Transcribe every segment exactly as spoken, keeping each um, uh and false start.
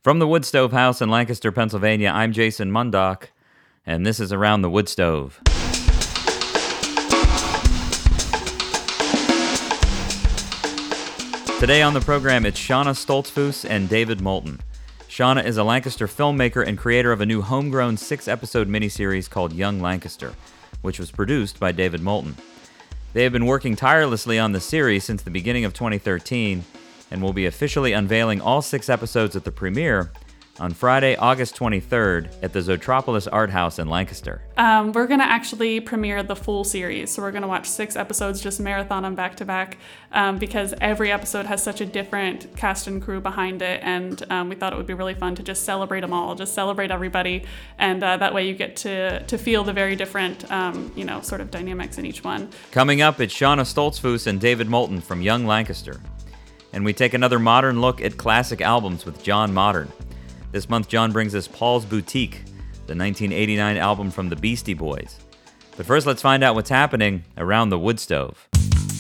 From the Wood Stove House in Lancaster, Pennsylvania, I'm Jason Mundock, and this is Around the Wood Stove. Today on the program, it's Shauna Stoltzfus and David Moulton. Shauna is a Lancaster filmmaker and creator of a new homegrown six-episode miniseries called Young Lancaster, which was produced by David Moulton. They have been working tirelessly on the series since the beginning of twenty thirteen, and will be officially unveiling all six episodes at the premiere on Friday, August twenty-third at the Zootropolis Art House in Lancaster. Um, we're going to actually premiere the full series, so we're going to watch six episodes, just marathon them back to back, um, because every episode has such a different cast and crew behind it, and um, we thought it would be really fun to just celebrate them all, just celebrate everybody, and uh, that way you get to to feel the very different, um, you know, sort of dynamics in each one. Coming up, it's Shauna Stoltzfus and David Moulton from Young Lancaster. And we take another modern look at classic albums with John Modern. This month, John brings us Paul's Boutique, the nineteen eighty-nine album from the Beastie Boys. But first, let's find out what's happening around the wood stove.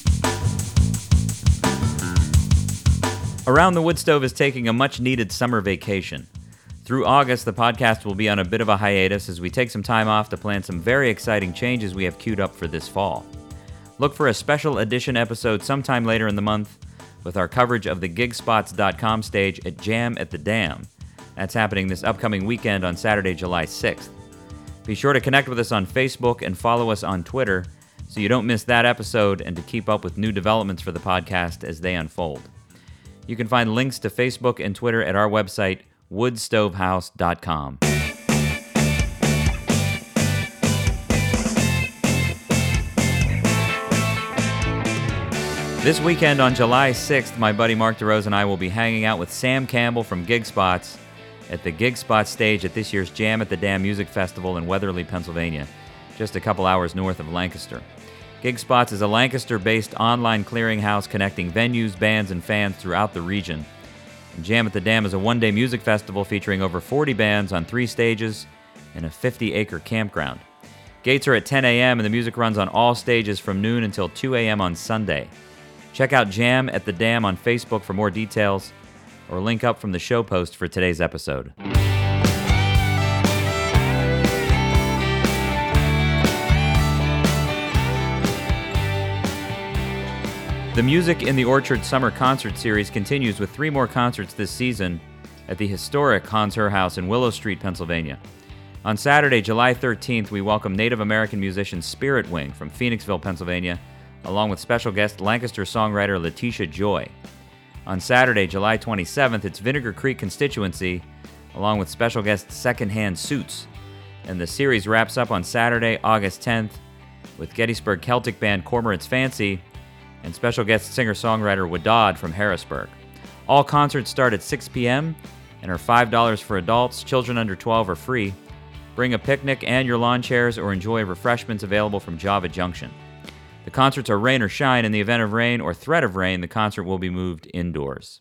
Around the Wood Stove is taking a much-needed summer vacation. Through August, the podcast will be on a bit of a hiatus as we take some time off to plan some very exciting changes we have queued up for this fall. Look for a special edition episode sometime later in the month with our coverage of the gig spots dot com stage at Jam at the Dam. That's happening this upcoming weekend on Saturday, July sixth. Be sure to connect with us on Facebook and follow us on Twitter so you don't miss that episode and to keep up with new developments for the podcast as they unfold. You can find links to Facebook and Twitter at our website, wood stove house dot com. This weekend on July sixth, my buddy Mark DeRose and I will be hanging out with Sam Campbell from Gig Spots at the Gig Spots stage at this year's Jam at the Dam Music Festival in Weatherly, Pennsylvania, just a couple hours north of Lancaster. Gig Spots is a Lancaster-based online clearinghouse connecting venues, bands, and fans throughout the region. And Jam at the Dam is a one-day music festival featuring over forty bands on three stages in a fifty-acre campground. Gates are at ten a.m. and the music runs on all stages from noon until two a.m. on Sunday. Check out Jam at the Dam on Facebook for more details, or link up from the show post for today's episode. The Music in the Orchard Summer Concert Series continues with three more concerts this season at the historic Hans Herr House in Willow Street, Pennsylvania. On Saturday, July thirteenth, we welcome Native American musician Spirit Wing from Phoenixville, Pennsylvania, along with special guest Lancaster songwriter Letitia Joy. On Saturday, July twenty-seventh, it's Vinegar Creek Constituency, along with special guest Secondhand Suits. And the series wraps up on Saturday, August tenth, with Gettysburg Celtic band Cormorant's Fancy and special guest singer-songwriter Wadad from Harrisburg. All concerts start at six p.m. and are five dollars for adults. Children under twelve are free. Bring a picnic and your lawn chairs or enjoy refreshments available from Java Junction. The concerts are rain or shine. In the event of rain or threat of rain, the concert will be moved indoors.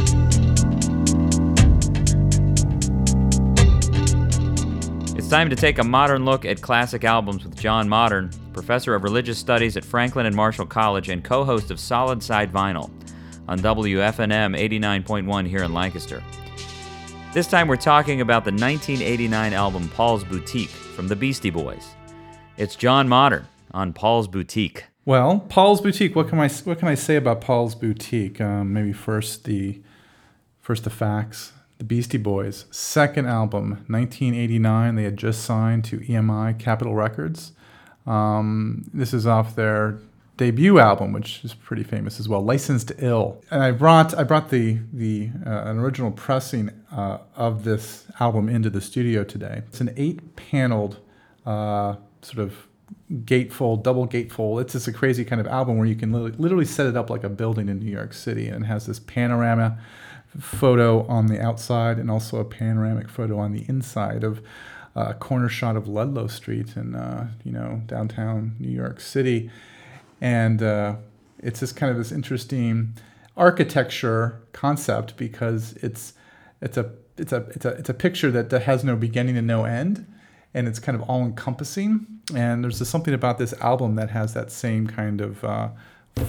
It's time to take a modern look at classic albums with John Modern, professor of religious studies at Franklin and Marshall College and co-host of Solid Side Vinyl on W F N M eighty-nine point one here in Lancaster. This time we're talking about the nineteen eighty-nine album Paul's Boutique from the Beastie Boys. It's John Modern on Paul's Boutique. Well, Paul's Boutique. What can I what can I say about Paul's Boutique? Um, maybe first the first the facts. The Beastie Boys' second album, nineteen eighty-nine. They had just signed to E M I Capitol Records. Um, this is off their debut album, which is pretty famous as well, Licensed Ill. And I brought I brought the the uh, an original pressing uh, of this album into the studio today. It's an eight-paneled uh, sort of gatefold, double gatefold. It's just a crazy kind of album where you can literally, literally set it up like a building in New York City, and it has this panorama photo on the outside and also a panoramic photo on the inside of uh, a corner shot of Ludlow Street in uh, you know downtown New York City, and uh, it's just kind of this interesting architecture concept because it's it's a it's a it's a it's a picture that, that has no beginning and no end. And it's kind of all-encompassing. And there's just something about this album that has that same kind of uh,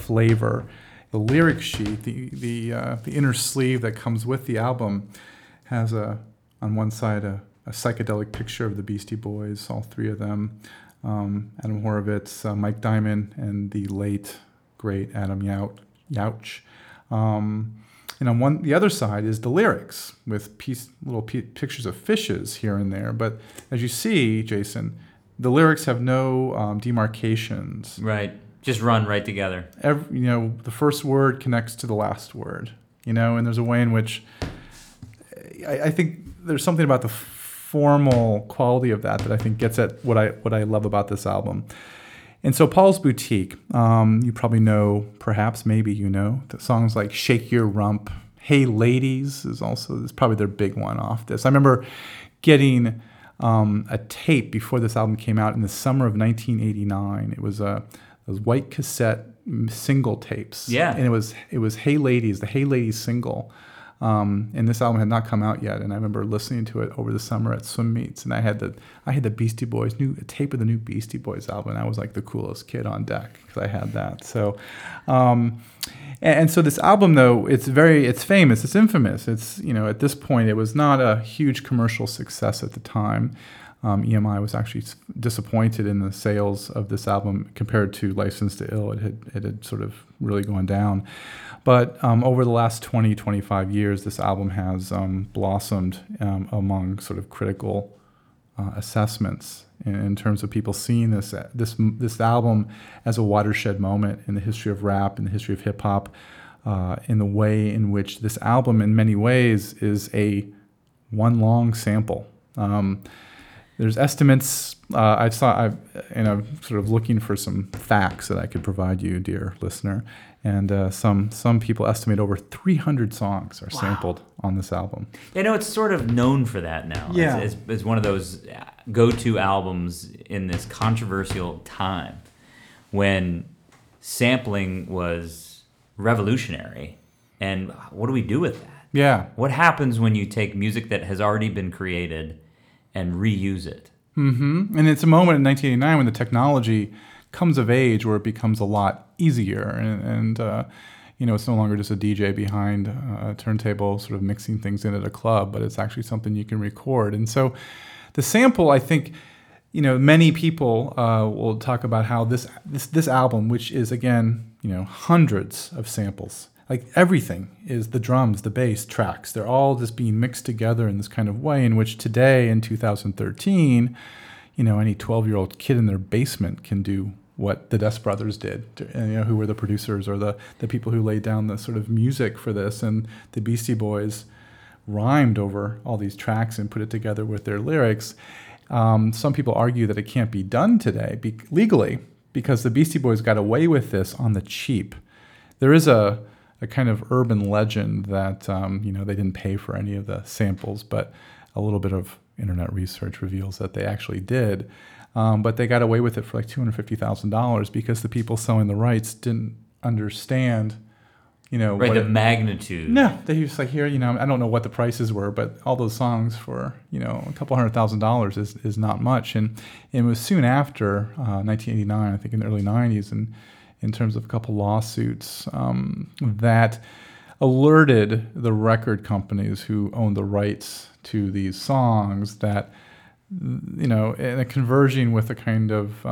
flavor. The lyric sheet, the the uh, the inner sleeve that comes with the album, has a on one side a, a psychedelic picture of the Beastie Boys, all three of them. Um, Adam Horovitz, uh, Mike Diamond, and the late great Adam Yauch. Yauch. Um, and on one, the other side is the lyrics with piece, little p- pictures of fishes here and there. But as you see, Jason, the lyrics have no um, demarcations. Right. Just run right together. Every, you know, the first word connects to the last word. You know, and there's a way in which I, I think there's something about the formal quality of that that I think gets at what I what I love about this album. And so Paul's Boutique, um, you probably know, perhaps, maybe you know, the songs like Shake Your Rump, Hey Ladies is also is probably their big one off this. I remember getting um, a tape before this album came out in the summer of nineteen eighty-nine. It was a those white cassette single tapes. Yeah. And it was it was Hey Ladies, the Hey Ladies single. Um, and this album had not come out yet, and I remember listening to it over the summer at swim meets. And I had the I had the Beastie Boys new a tape of the new Beastie Boys album, and I was like the coolest kid on deck because I had that. So, um, and, and so this album though, it's very it's famous, it's infamous. It's you know at this point it was not a huge commercial success at the time. Um, E M I was actually disappointed in the sales of this album compared to License to Ill. It had it had sort of really gone down. But um, over the last twenty, twenty-five years, this album has um, blossomed um, among sort of critical uh, assessments in, in terms of people seeing this this this album as a watershed moment in the history of rap, in the history of hip hop, uh, in the way in which this album, in many ways, is a one long sample. Um, There's estimates. Uh, I saw. I've, and I'm sort of looking for some facts that I could provide you, dear listener. And uh, some some people estimate over three hundred songs are Wow. sampled on this album. I know it's sort of known for that now. Yeah. As, as, as one of those go-to albums in this controversial time when sampling was revolutionary. And what do we do with that? Yeah. What happens when you take music that has already been created and reuse it? Mm-hmm. And it's a moment in nineteen eighty-nine when the technology comes of age where it becomes a lot easier. And, and uh, you know, it's no longer just a D J behind a turntable sort of mixing things in at a club, but it's actually something you can record. And so the sample, I think, you know, many people uh, will talk about how this, this this album, which is, again, you know, hundreds of samples, like everything is the drums, the bass, tracks. They're all just being mixed together in this kind of way in which today in two thousand thirteen, you know, any twelve-year-old kid in their basement can do what the Des Brothers did, you know, who were the producers or the, the people who laid down the sort of music for this. And the Beastie Boys rhymed over all these tracks and put it together with their lyrics. Um, some people argue that it can't be done today be- legally because the Beastie Boys got away with this on the cheap. There is a a kind of urban legend that, um, you know, they didn't pay for any of the samples, but a little bit of internet research reveals that they actually did. Um, but they got away with it for like two hundred fifty thousand dollars because the people selling the rights didn't understand, you know. Right, what the it, magnitude. No, they used like, here, you know, I don't know what the prices were, but all those songs for, you know, a couple hundred thousand dollars is, is not much. And, and it was soon after uh, nineteen eighty-nine, I think in the early nineties, and in terms of a couple lawsuits um, that alerted the record companies who owned the rights to these songs that, you know, in a converging with a kind of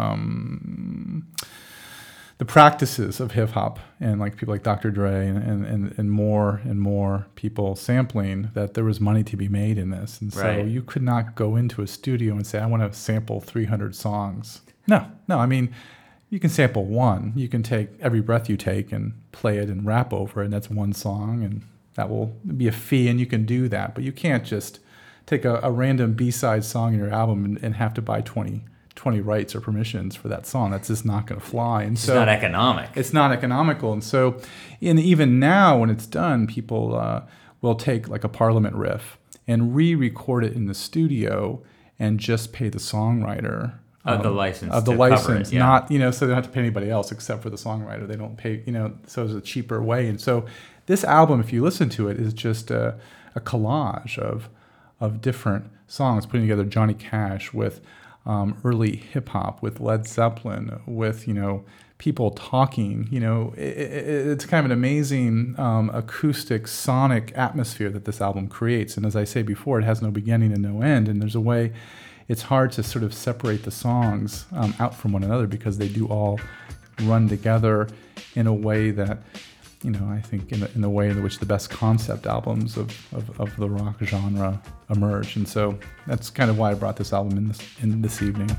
um, the practices of hip hop and like people like Doctor Dre and, and, and more and more people sampling, that there was money to be made in this. And so Right. you could not go into a studio and say, I want to sample three hundred songs. No, no, I mean, you can sample one. You can take Every Breath You Take and play it and rap over it, and that's one song, and that will be a fee, and you can do that. But you can't just take a, a random B-side song in your album and, and have to buy twenty, twenty rights or permissions for that song. That's just not going to fly. And It's so not economic. It's not economical. And so and even now when it's done, people uh, will take like a Parliament riff and re-record it in the studio and just pay the songwriter Of the um, license of the to cover license, it, yeah. not, you know, so they don't have to pay anybody else except for the songwriter. They don't pay, you know, so it's a cheaper way. And so this album, if you listen to it, is just a, a collage of of different songs, putting together Johnny Cash with um, early hip hop, with Led Zeppelin, with, you know, people talking. You know, it, it, it's kind of an amazing um, acoustic, sonic atmosphere that this album creates. And as I say before, it has no beginning and no end. And there's a way, it's hard to sort of separate the songs um, out from one another because they do all run together in a way that, you know, I think in the, in the way in which the best concept albums of, of, of the rock genre emerge. And so that's kind of why I brought this album in this, in this evening.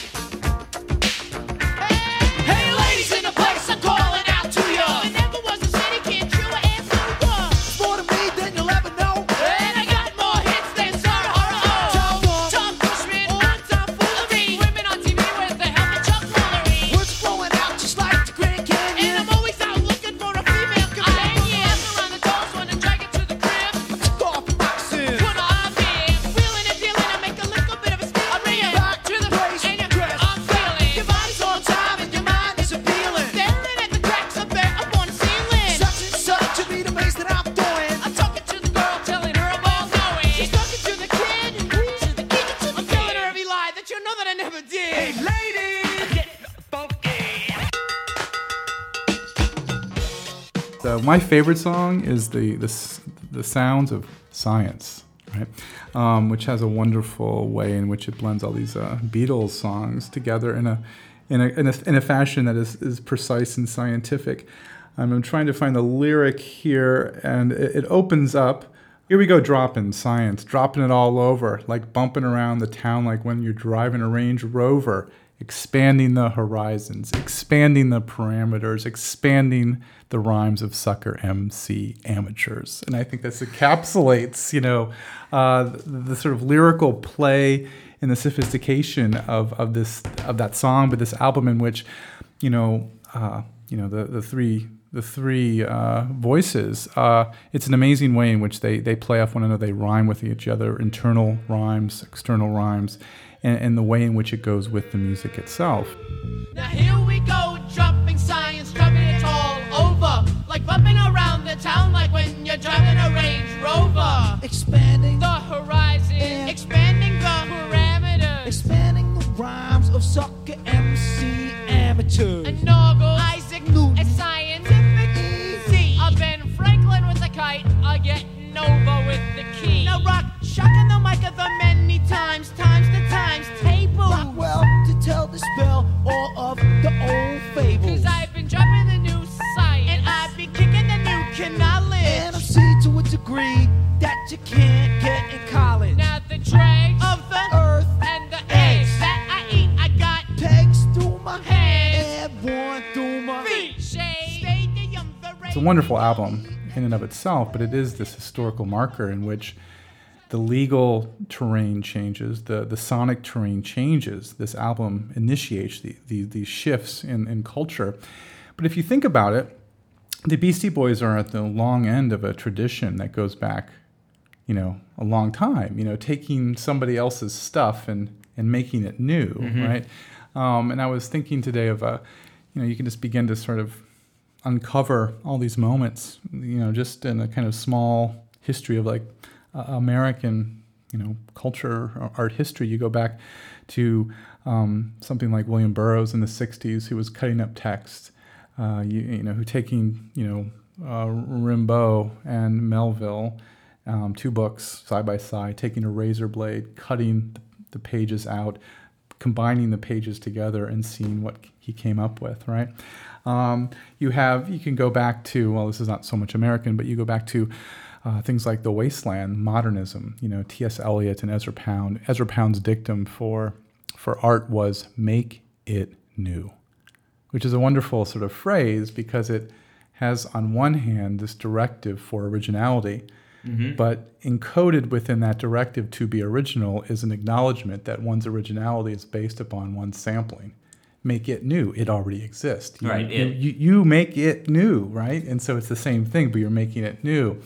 So my favorite song is the the, the Sounds of Science, right? Um, which has a wonderful way in which it blends all these uh, Beatles songs together in a in a in a, in a fashion that is, is precise and scientific. Um, I'm trying to find the lyric here, and it, it opens up. Here we go, dropping science, dropping it all over, like bumping around the town, like when you're driving a Range Rover, expanding the horizons, expanding the parameters, expanding the rhymes of sucker M C amateurs. And I think this encapsulates, you know, uh, the, the sort of lyrical play and the sophistication of, of this of that song, but this album in which, you know, uh, you know, the, the three the three uh, voices. Uh, it's an amazing way in which they they play off one another. They rhyme with each other, internal rhymes, external rhymes, and, and the way in which it goes with the music itself. Now here we go, dropping science, dropping it all over, like bumping around the town, like when you're driving a Range Rover. Expanding the horizon, and expanding the parameters, expanding the rhymes of sucker M C amateurs. And Noggle, Isaac Newton, and scientific easy. A Ben Franklin with the kite, a getting over with the key. Now rock, shocking the mic of the many times, times the times table. Rock well to tell the spell all of the old fables. Cause I've been dropping the new science, and I've been kicking the new knowledge. And I'm see to a degree that you can't get in college. Now the dregs Of the earth and the eggs that I eat, I got pegs through my hands and one through my feet. Shade, stadium, the It's a wonderful album in and of itself, but it is this historical marker in which the legal terrain changes, the, the sonic terrain changes. This album initiates the, the, these shifts in, in culture. But if you think about it, the Beastie Boys are at the long end of a tradition that goes back, you know, a long time, you know, taking somebody else's stuff and, and making it new, mm-hmm. right? Um, and I was thinking today of, a, you know, you can just begin to sort of uncover all these moments, you know, just in a kind of small history of like uh, American, you know, culture, or art history. You go back to um, something like William Burroughs in the sixties, who was cutting up text, uh, you, you know, who taking, you know, uh, Rimbaud and Melville, um, two books side by side, taking a razor blade, cutting the, the pages out, combining the pages together and seeing what he came up with, right? Um, you have, you can go back to, well, this is not so much American, but you go back to uh, things like The Wasteland, modernism, you know, T S Eliot and Ezra Pound. Ezra Pound's dictum for, for art was make it new, which is a wonderful sort of phrase because it has on one hand this directive for originality, mm-hmm. but encoded within that directive to be original is an acknowledgement that one's originality is based upon one's sampling. Make it new. It already exists. You, right. You, It, you, you make it new, right? And so it's the same thing, but you're making it new.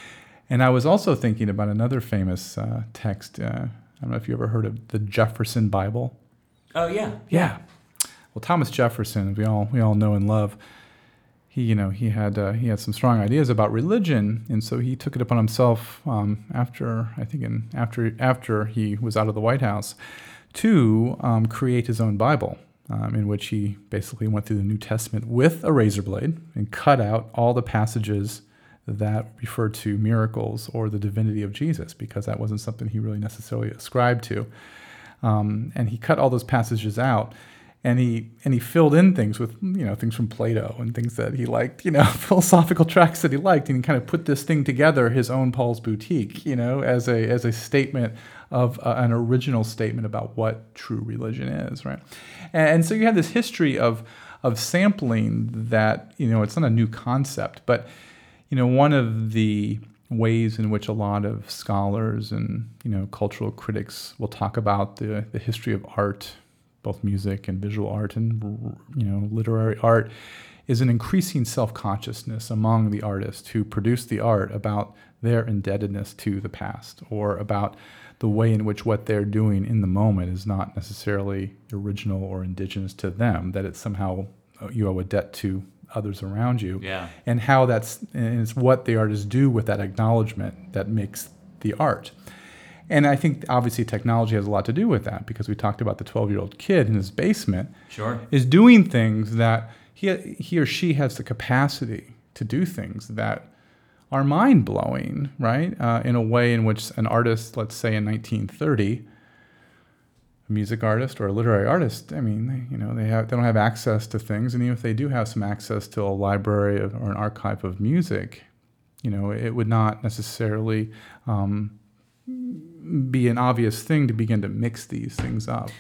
And I was also thinking about another famous uh, text. Uh, I don't know if you ever heard of the Jefferson Bible. oh, yeah. Yeah. Well, Thomas Jefferson, we all we all know and love. He, you know, he had uh, he had some strong ideas about religion, and so he took it upon himself um, after I think in after after he was out of the White House to um, create his own Bible. um, in which he basically went through the New Testament with a razor blade and cut out all the passages that referred to miracles or the divinity of Jesus, because that wasn't something he really necessarily ascribed to. Um, and he cut all those passages out. And he and he filled in things with, you know, things from Plato and things that he liked, you know, philosophical tracts that he liked, and he kind of put this thing together, his own Paul's Boutique, you know, as a as a statement of uh, an original statement about what true religion is, right? And, and so you have this history of of sampling that, you know, it's not a new concept, but you know, one of the ways in which a lot of scholars and, you know, cultural critics will talk about the the history of art, both music and visual art and, you know, literary art, is an increasing self-consciousness among the artists who produce the art about their indebtedness to the past, or about the way in which what they're doing in the moment is not necessarily original or indigenous to them, that it's somehow you owe a debt to others around you. Yeah. And how that's, and it's what the artists do with that acknowledgement that makes the art. And I think obviously technology has a lot to do with that, because we talked about the twelve-year-old kid in his basement Sure. is doing things that he he or she has the capacity to do things that are mind-blowing, right? Uh, in a way in which an artist, let's say in nineteen thirty, a music artist or a literary artist, I mean, they, you know, they have they don't have access to things, and even if they do have some access to a library of, or an archive of music, you know, it would not necessarily um, be an obvious thing to begin to mix these things up.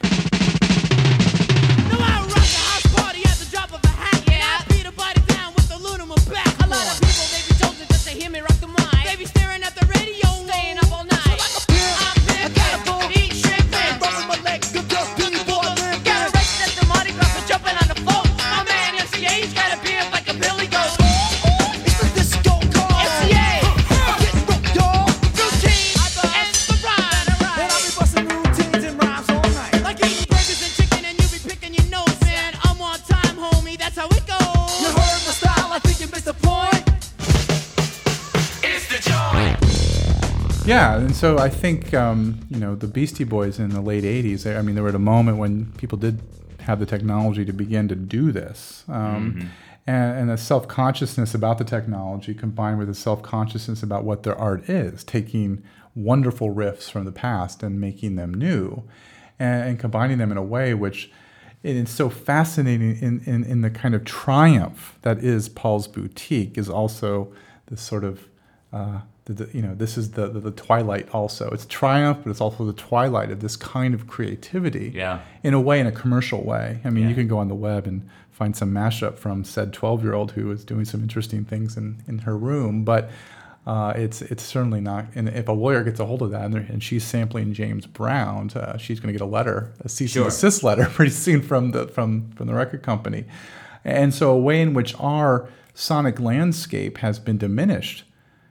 Yeah, and so I think, um, you know, the Beastie Boys in the late eighties, I mean, they were at a moment when people did have the technology to begin to do this. Um, mm-hmm. and, and a self-consciousness about the technology combined with a self-consciousness about what their art is, taking wonderful riffs from the past and making them new, and, and combining them in a way which it's so fascinating in, in, in the kind of triumph that is Paul's Boutique, is also this sort of... Uh, The, you know, this is the, the the twilight also. It's triumph, but it's also the twilight of this kind of creativity. Yeah. In a way, in a commercial way. I mean, yeah. you can go on the web and find some mashup from said twelve-year-old who is doing some interesting things in, in her room, but uh, it's it's certainly not. And if a lawyer gets a hold of that and, and she's sampling James Brown, uh, she's going to get a letter, a cease sure. and desist letter, pretty soon from the from from the record company. And so, a way in which our sonic landscape has been diminished.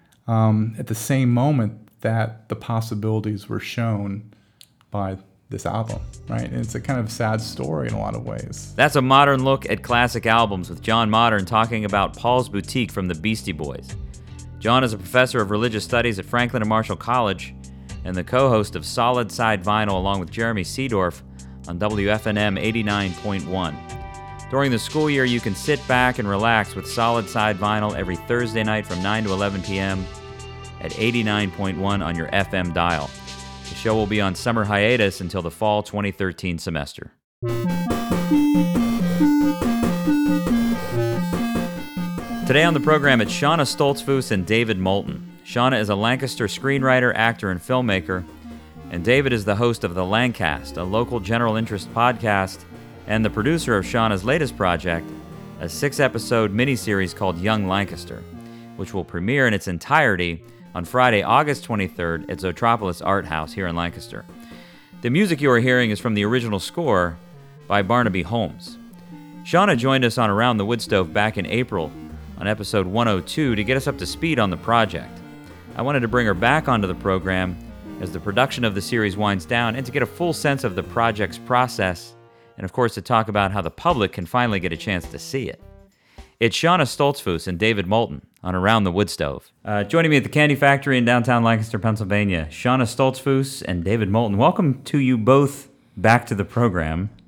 Um, at the same moment that the possibilities were shown by this album, right? And it's a kind of sad story in a lot of ways. That's a modern look at classic albums with John Modern talking about Paul's Boutique from the Beastie Boys. John is a professor of religious studies at Franklin and Marshall College and the co-host of Solid Side Vinyl along with Jeremy Seedorf on W F N M eighty-nine point one. During the school year, you can sit back and relax with Solid Side Vinyl every Thursday night from nine to eleven p.m. at eighty-nine point one on your F M dial. The show will be on summer hiatus until the fall twenty thirteen semester. Today on the program, it's Shauna Stoltzfus and David Moulton. Shauna is a Lancaster screenwriter, actor, and filmmaker, and David is the host of The Lancast, a local general interest podcast, and the producer of Shauna's latest project, a six-episode miniseries called Young Lancaster, which will premiere in its entirety on Friday, August twenty-third at Zotropolis Art House here in Lancaster. The music you are hearing is from the original score by Barnaby Holmes. Shauna joined us on Around the Woodstove back in April on episode one oh two to get us up to speed on the project. I wanted to bring her back onto the program as the production of the series winds down and to get a full sense of the project's process, and of course to talk about how the public can finally get a chance to see it. It's Shauna Stoltzfus and David Moulton on Around the Woodstove. Uh, joining me at the Candy Factory in downtown Lancaster, Pennsylvania, Shauna Stoltzfus and David Moulton. Welcome to you both back to the program.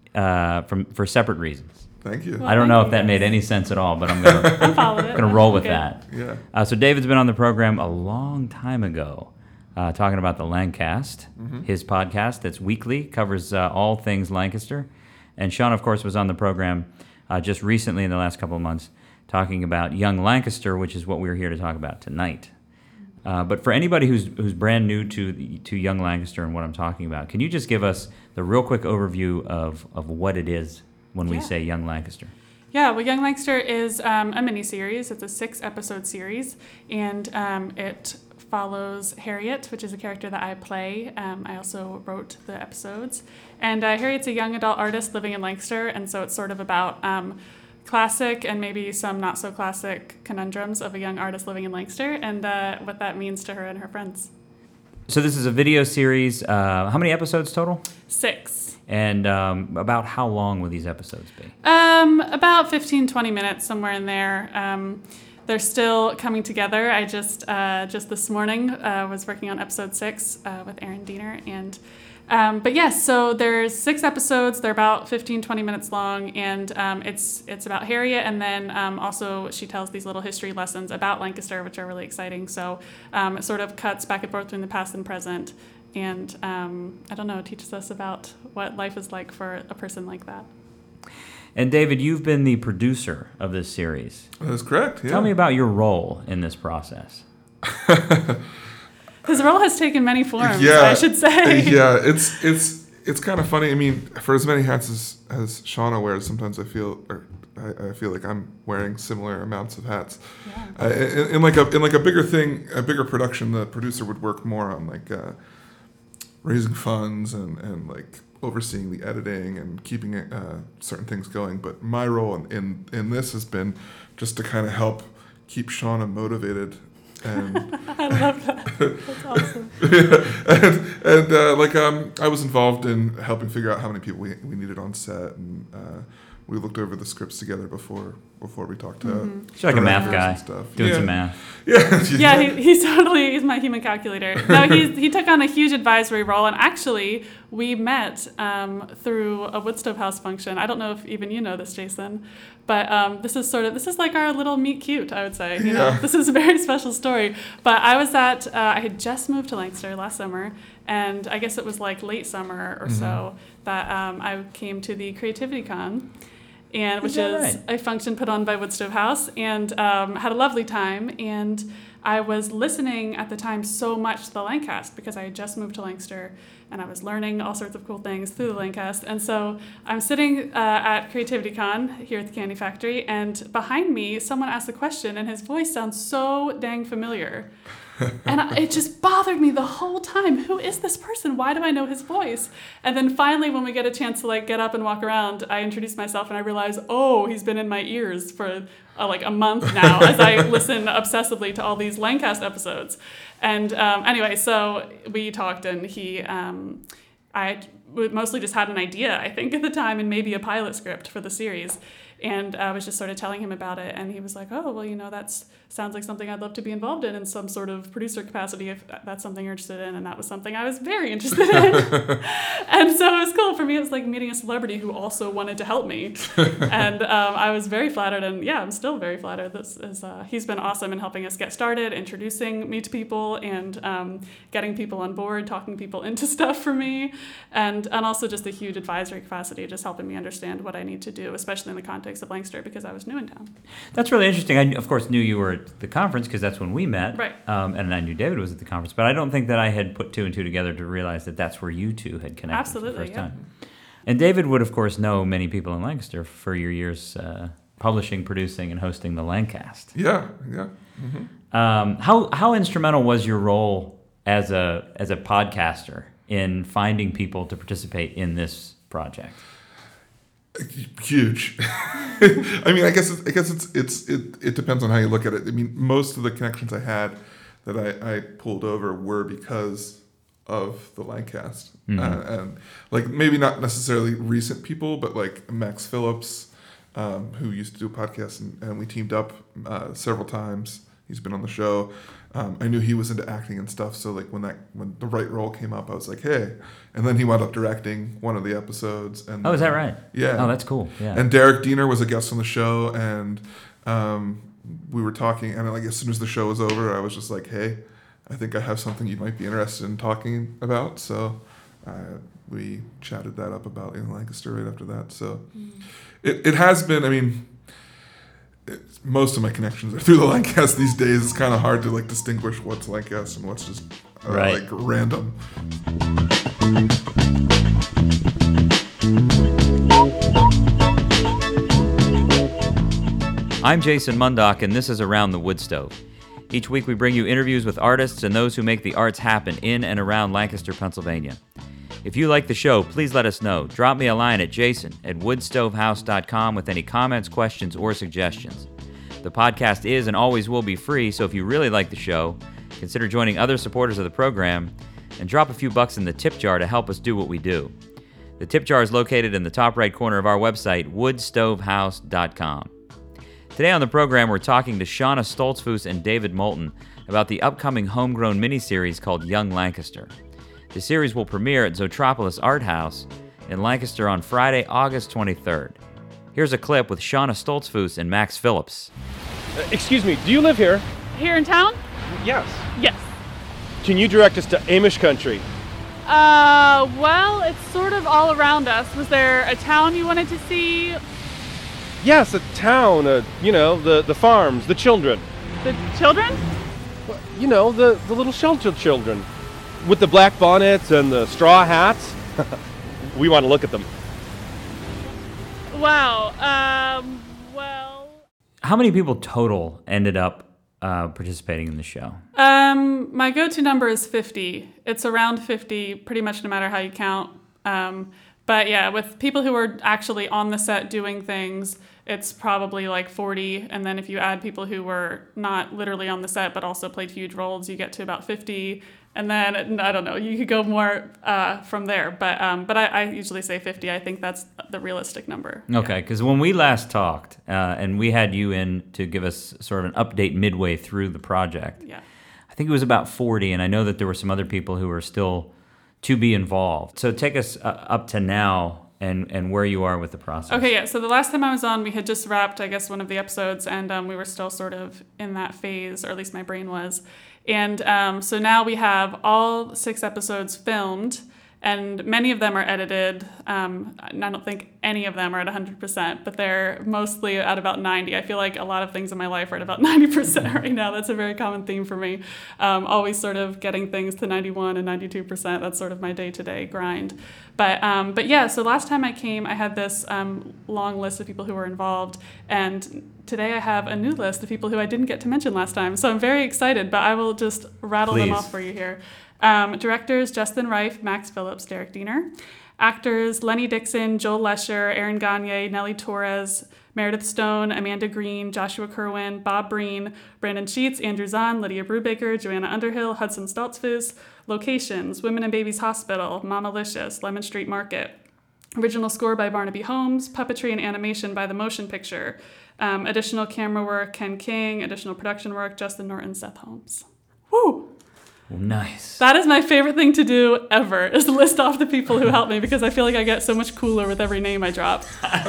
uh, from for separate reasons. Thank you. Well, I don't thank know you if that guys. made any sense at all, but I'm gonna I followed it. gonna roll with Okay. that. Yeah. Uh, so David's been on the program a long time ago, uh, talking about the Lancast, Mm-hmm. his podcast that's weekly, covers uh, all things Lancaster. And Sean, of course, was on the program uh, just recently in the last couple of months, talking about Young Lancaster, which is what we're here to talk about tonight. Uh, but for anybody who's who's brand new to the, to Young Lancaster and what I'm talking about, can you just give us the real quick overview of, of what it is when we Yeah. say Young Lancaster? Yeah, well, Young Lancaster is um, a mini-series. It's a six-episode series, and um, it follows Harriet, which is a character that I play. Um, I also wrote the episodes. And uh, Harriet's a young adult artist living in Lancaster, and so it's sort of about um, classic and maybe some not-so-classic conundrums of a young artist living in Lancaster and uh, what that means to her and her friends. So this is a video series. Uh, how many episodes total? Six. And um, about how long will these episodes be? Um, about fifteen, twenty minutes, somewhere in there. Um, they're still coming together. I just uh, just this morning uh, was working on episode six uh, with Aaron Diener. And um, but yes, so there's six episodes. They're about fifteen, twenty minutes long, and um, it's it's about Harriet, and then um, also she tells these little history lessons about Lancaster, which are really exciting. So um, it sort of cuts back and forth between the past and present. And um, I don't know, teaches us about what life is like for a person like that. And David, you've been the producer of this series. That's correct. Yeah. Tell me about your role in this process. His role has taken many forms, Yeah. I should say. Yeah, it's it's it's kind of funny. I mean, for as many hats as as Shauna wears, sometimes I feel or I, I feel like I'm wearing similar amounts of hats. Yeah. Uh, in, in like a in like a bigger thing, a bigger production, the producer would work more on like uh, raising funds and and like overseeing the editing and keeping uh, certain things going. But my role in, in in this has been just to kind of help keep Shauna motivated. And I love that. That's awesome. and and uh, like um, I was involved in helping figure out how many people we, we needed on set, and uh, we looked over the scripts together before before we talked to. Mm-hmm. She's like a math directors guy, and stuff. doing yeah. some math. Yeah, Yeah, he, he's totally, he's my human calculator. No, he's, he took on a huge advisory role, and actually, we met um, through a Woodstove House function. I don't know if even you know this, Jason, but um, this is sort of, this is like our little meet cute, I would say. You know, Yeah. this is a very special story. But I was at, uh, I had just moved to Lancaster last summer, and I guess it was like late summer or so that um, I came to the Creativity Con. And which Is that is right? a function put on by Woodstove House, and um, had a lovely time. And I was listening at the time so much to the Lancast because I had just moved to Lancaster, and I was learning all sorts of cool things through the Lancast. And so I'm sitting uh, at Creativity Con here at the Candy Factory, and behind me, someone asked a question, and his voice sounds so dang familiar. And I, it just bothered me the whole time. Who is this person? Why do I know his voice? And then finally, when we get a chance to like get up and walk around, I introduce myself and I realize, oh, he's been in my ears for uh, like a month now as I listen obsessively to all these Lancast episodes. And um, anyway, so we talked, and he, um, I mostly just had an idea, I think, at the time, and maybe a pilot script for the series. And I was just sort of telling him about it, and he was like, oh, well, you know, that's sounds like something I'd love to be involved in in some sort of producer capacity if that's something you're interested in. And that was something I was very interested in. And so it was cool. For me, it was like meeting a celebrity who also wanted to help me. And um, I was very flattered, and yeah, I'm still very flattered. This is uh, he's been awesome in helping us get started, introducing me to people, and um, getting people on board, talking people into stuff for me, and, and also just a huge advisory capacity, just helping me understand what I need to do, especially in the context of Lancaster, because I was new in town. That's really interesting. I, of course, knew you were at the conference because that's when we met. Right. Um, and I knew David was at the conference, but I don't think that I had put two and two together to realize that that's where you two had connected for Absolutely, the first yeah. time. And David would, of course, know many people in Lancaster for your years uh, publishing, producing, and hosting the Lancast. yeah, yeah. Um, how how instrumental was your role as a as a podcaster in finding people to participate in this project? Huge. I mean, I guess it's, I guess it's it's it, it depends on how you look at it. I mean, most of the connections I had that I, I pulled over were because of the Lancast, Mhm. uh, and like maybe not necessarily recent people, but like Max Phillips, um, who used to do a podcast, and, and we teamed up uh, several times. He's been on the show. Um, I knew he was into acting and stuff, so like when that when the right role came up, I was like, hey. And then he wound up directing one of the episodes. And Oh, is that right? Yeah. Oh, that's cool. Yeah. And Derek Diener was a guest on the show, and um, we were talking, and like as soon as the show was over, I was just like, hey, I think I have something you might be interested in talking about. So uh, we chatted that up about Young Lancaster right after that. So mm. it, it has been, I mean, it, most of my connections are through the Lancaster these days. It's kind of hard to like distinguish what's Lancaster and what's just uh, right. like random. I'm Jason Mundock, and this is Around the Wood Stove. Each week we bring you interviews with artists and those who make the arts happen in and around Lancaster, Pennsylvania. If you like the show, please let us know. Drop me a line at jason at woodstovehouse dot com with any comments, questions, or suggestions. The podcast is and always will be free, so if you really like the show, consider joining other supporters of the program and drop a few bucks in the tip jar to help us do what we do. The tip jar is located in the top right corner of our website, woodstovehouse dot com. Today on the program, we're talking to Shauna Stoltzfus and David Moulton about the upcoming homegrown miniseries called Young Lancaster. The series will premiere at Zootropolis Art House in Lancaster on Friday, August twenty-third. Here's a clip with Shauna Stoltzfus and Max Phillips. Uh, excuse me, do you live here? Here in town? Yes. Yes. Can you direct us to Amish country? Uh, well, it's sort of all around us. Was there a town you wanted to see? Yes, a town, uh, you know, the, the farms, the children. The children? Well, you know, the, the little shelter children. With the black bonnets and the straw hats. We want to look at them. Wow, um, well... How many people total ended up uh, participating in the show? Um, my go-to number is fifty. It's around fifty, pretty much no matter how you count. Um, but yeah, with people who are actually on the set doing things, it's probably like forty. And then if you add people who were not literally on the set but also played huge roles, you get to about fifty. And then, I don't know, you could go more uh, from there. But um, but I, I usually say fifty. I think that's the realistic number. Okay, because yeah. when we last talked, uh, and we had you in to give us sort of an update midway through the project, yeah. I think it was about forty, and I know that there were some other people who were still to be involved. So take us uh, up to now and, and where you are with the process. Okay, yeah, so the last time I was on, we had just wrapped, I guess, one of the episodes, and um, we were still sort of in that phase, or at least my brain was. And um, so now we have all six episodes filmed, and many of them are edited. Um, I don't think any of them are at one hundred percent, but they're mostly at about ninety. I feel like a lot of things in my life are at about ninety percent right now. That's a very common theme for me. Um, always sort of getting things to ninety-one and ninety-two percent. That's sort of my day-to-day grind. But um, but yeah, so last time I came, I had this um, long list of people who were involved, and today I have a new list of people who I didn't get to mention last time. So I'm very excited, but I will just rattle Please. them off for you here. Um, directors Justin Reif, Max Phillips, Derek Diener. Actors Lenny Dixon, Joel Lesher, Aaron Gagne, Nellie Torres, Meredith Stone, Amanda Green, Joshua Kerwin, Bob Breen, Brandon Sheets, Andrew Zahn, Lydia Brubaker, Joanna Underhill, Hudson Stoltzfus. Locations: Women and Babies Hospital, Mamalicious, Lemon Street Market. Original score by Barnaby Holmes. Puppetry and animation by The Motion Picture. Um, additional camera work, Ken King. Additional production work, Justin Norton, Seth Holmes. Woo! Nice. That is my favorite thing to do ever, is list off the people who helped me, because I feel like I get so much cooler with every name I drop.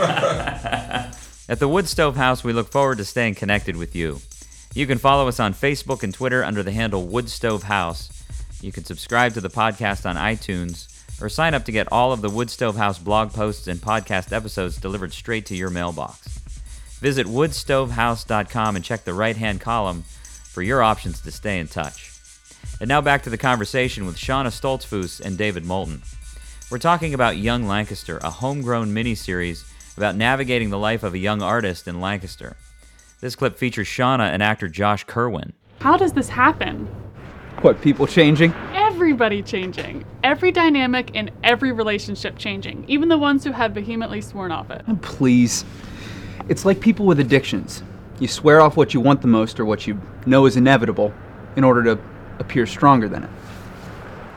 At the Wood Stove House, we look forward to staying connected with you. You can follow us on Facebook and Twitter under the handle Wood Stove House. You can subscribe to the podcast on iTunes, or sign up to get all of the Wood Stove House blog posts and podcast episodes delivered straight to your mailbox. Visit wood stove house dot com and check the right-hand column for your options to stay in touch. And now back to the conversation with Shauna Stoltzfus and David Moulton. We're talking about Young Lancaster, a homegrown miniseries about navigating the life of a young artist in Lancaster. This clip features Shauna and actor Josh Kerwin. How does this happen? What, people changing? Everybody changing. Every dynamic in every relationship changing, even the ones who have vehemently sworn off it. Oh, please. It's like people with addictions. You swear off what you want the most or what you know is inevitable in order to appear stronger than it.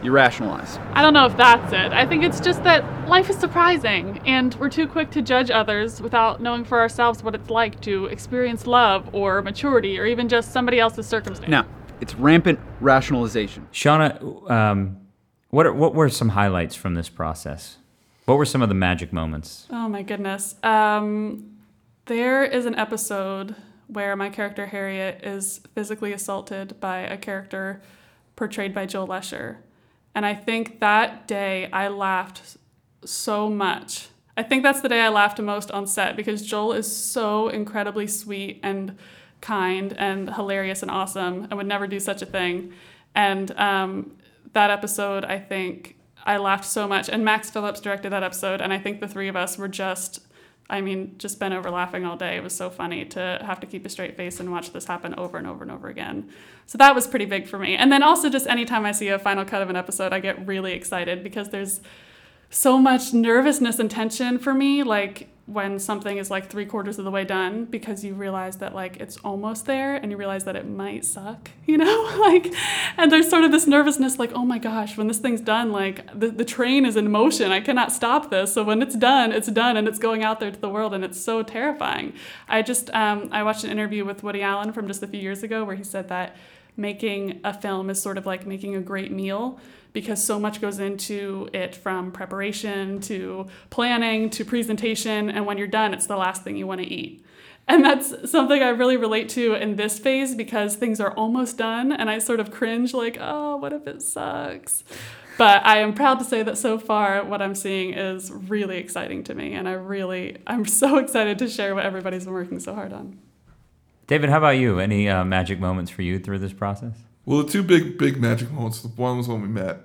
You rationalize. I don't know if that's it. I think it's just that life is surprising, and we're too quick to judge others without knowing for ourselves what it's like to experience love or maturity or even just somebody else's circumstance. Now, it's rampant rationalization. Shauna, um, what are, what were some highlights from this process? What were some of the magic moments? Oh my goodness. Um, there is an episode where my character Harriet is physically assaulted by a character portrayed by Joel Lesher. And I think that day I laughed so much. I think that's the day I laughed the most on set because Joel is so incredibly sweet and kind and hilarious and awesome and would never do such a thing. And um, that episode, I think I laughed so much. And Max Phillips directed that episode. And I think the three of us were just, I mean, just bent over laughing all day. It was so funny to have to keep a straight face and watch this happen over and over and over again. So that was pretty big for me. And then also just anytime I see a final cut of an episode, I get really excited because there's so much nervousness and tension for me, like when something is like three quarters of the way done, because you realize that like it's almost there and you realize that it might suck, you know, like, and there's sort of this nervousness like, oh my gosh, when this thing's done, like the, the train is in motion. I cannot stop this. So when it's done, it's done and it's going out there to the world and it's so terrifying. I just, um, I watched an interview with Woody Allen from just a few years ago where he said that making a film is sort of like making a great meal because so much goes into it from preparation to planning to presentation. And when you're done, it's the last thing you want to eat. And that's something I really relate to in this phase because things are almost done and I sort of cringe like, oh, what if it sucks? But I am proud to say that so far what I'm seeing is really exciting to me. And I really, I'm so excited to share what everybody's been working so hard on. David, how about you? Any uh, magic moments for you through this process? Well, the two big, big magic moments. The one was when we met,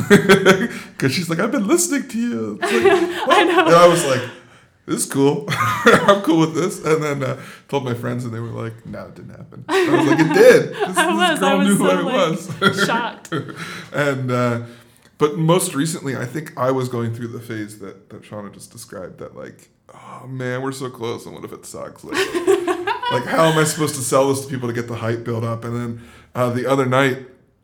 because she's like, "I've been listening to you." It's like, I know. And I was like, "This is cool. I'm cool with this." And then uh, told my friends, and they were like, "No, it didn't happen." And I was like, "It did. This, I was. this girl I was knew so what it like, was." shocked. And uh, but most recently, I think I was going through the phase that that Shauna just described. That like, oh man, we're so close, and what if it sucks? Like, like how am I supposed to sell this to people to get the hype built up? And then uh, the other night,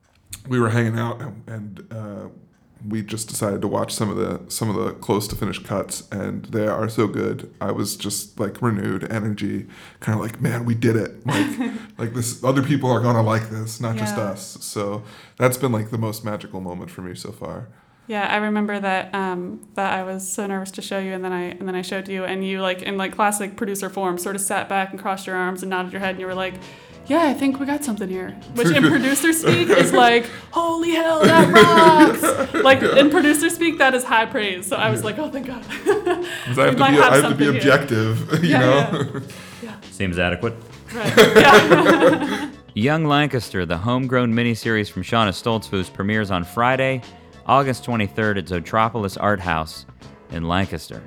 we were hanging out and, and uh, we just decided to watch some of the some of the close to finished cuts, and they are so good. I was just like renewed energy, kind of like, man, we did it. Like like this, other people are gonna like this, not just Yeah. us. So that's been like the most magical moment for me so far. Yeah, I remember that um, that I was so nervous to show you, and then I and then I showed you, and you like in like classic producer form, sort of sat back and crossed your arms and nodded your head, and you were like, "Yeah, I think we got something here." Which in producer speak is like, "Holy hell, that rocks!" Like in producer speak, that is high praise. So I was like, "Oh, thank God." Because I have to be I have to be objective, you Yeah, know. yeah. Yeah. Seems adequate. Right. Yeah. Young Lancaster, the homegrown miniseries from Shauna Stoltzfus, premieres on Friday, August twenty-third at Zootropolis Art House in Lancaster.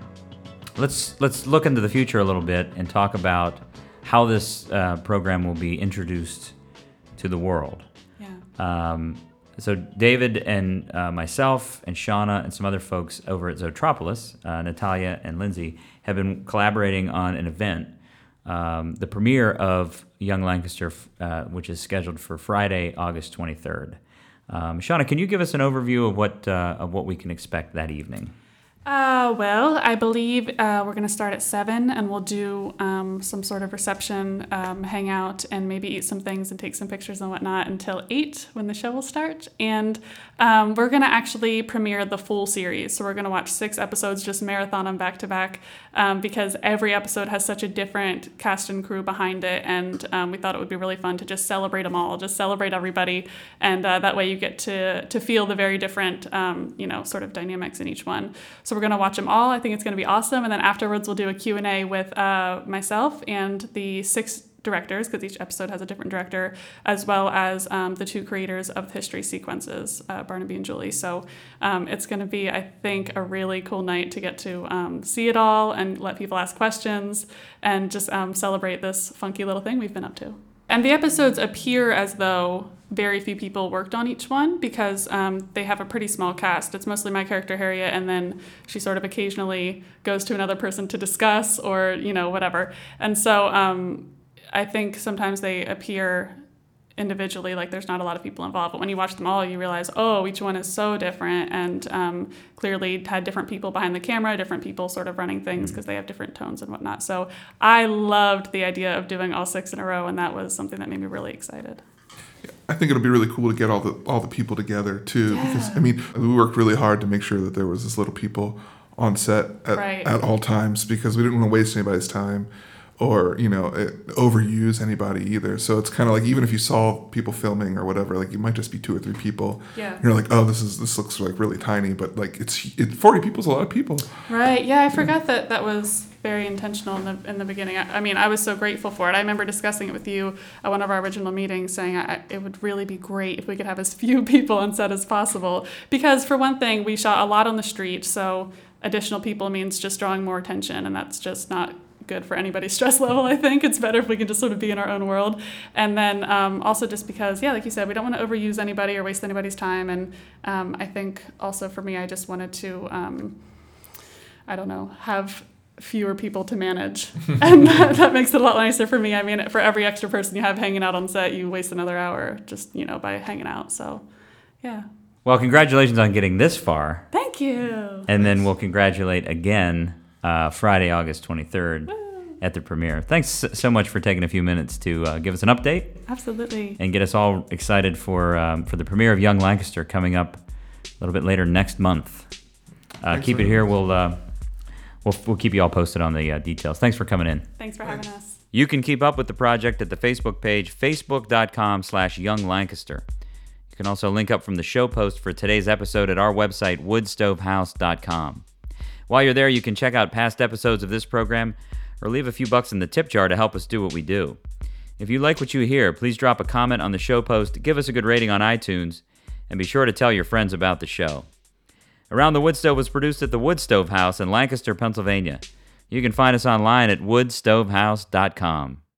Let's let's look into the future a little bit and talk about how this uh, program will be introduced to the world. Yeah. Um, so David and uh, myself and Shauna and some other folks over at Zootropolis, uh, Natalia and Lindsay, have been collaborating on an event, um, the premiere of Young Lancaster, uh, which is scheduled for Friday, August twenty-third. Um, Shauna, can you give us an overview of what uh, of what we can expect that evening? Uh, well, I believe uh, we're going to start at seven, and we'll do um, some sort of reception, um, hang out, and maybe eat some things and take some pictures and whatnot until eight when the show will start. And um, we're going to actually premiere the full series. So we're going to watch six episodes, just marathon them back to back, um, because every episode has such a different cast and crew behind it. And um, we thought it would be really fun to just celebrate them all, just celebrate everybody. And uh, that way you get to, to feel the very different, um, you know, sort of dynamics in each one. So we're going to watch them all. I think it's going to be awesome. And then afterwards, we'll do a Q and A with uh, myself and the six directors, because each episode has a different director, as well as um, the two creators of the history sequences, uh, Barnaby and Julie. So um, it's going to be, I think, a really cool night to get to um, see it all and let people ask questions and just um, celebrate this funky little thing we've been up to. And the episodes appear as though very few people worked on each one because um, they have a pretty small cast. It's mostly my character, Harriet, and then she sort of occasionally goes to another person to discuss or, you know, whatever. And so um, I think sometimes they appear individually, like there's not a lot of people involved, but when you watch them all, you realize, oh, each one is so different, and um, clearly had different people behind the camera, different people sort of running things because they have different tones and whatnot. So I loved the idea of doing all six in a row, and that was something that made me really excited. I think it'll be really cool to get all the all the people together too, yeah. because I mean we worked really hard to make sure that there was as little people on set at, right. at all times, because we didn't want to waste anybody's time or, you know, it, overuse anybody either. So it's kind of like, even if you saw people filming or whatever, like you might just be two or three people. Yeah. You're like, oh, this is this looks like really tiny, but like it's it, forty people's a lot of people. Right. Yeah, I forgot that that was very intentional in the in the beginning. I, I mean, I was so grateful for it. I remember discussing it with you at one of our original meetings, saying I, it would really be great if we could have as few people on set as possible. Because for one thing, we shot a lot on the street, so additional people means just drawing more attention, and that's just not good for anybody's stress level. I think it's better if we can just sort of be in our own world. And then um, also just because, yeah, like you said, we don't want to overuse anybody or waste anybody's time. And um, I think also for me, I just wanted to, um, I don't know, have fewer people to manage. And that, that makes it a lot nicer for me. I mean, for every extra person you have hanging out on set, you waste another hour just, you know, by hanging out. So, yeah. Well, congratulations on getting this far. Thank you. And then we'll congratulate again uh, Friday, August twenty-third Woo. At the premiere. Thanks so much for taking a few minutes to uh, give us an update. Absolutely. And get us all excited for um, for the premiere of Young Lancaster coming up a little bit later next month. Uh, keep it here. We'll, uh, we'll we'll keep you all posted on the uh, details. Thanks for coming in. Thanks for having us. You can keep up with the project at the Facebook page, facebook.com slash Young Lancaster. You can also link up from the show post for today's episode at our website, woodstovehouse dot com. While you're there, you can check out past episodes of this program or leave a few bucks in the tip jar to help us do what we do. If you like what you hear, please drop a comment on the show post, give us a good rating on iTunes, and be sure to tell your friends about the show. Around the Wood Stove was produced at the Wood Stove House in Lancaster, Pennsylvania. You can find us online at wood stove house dot com.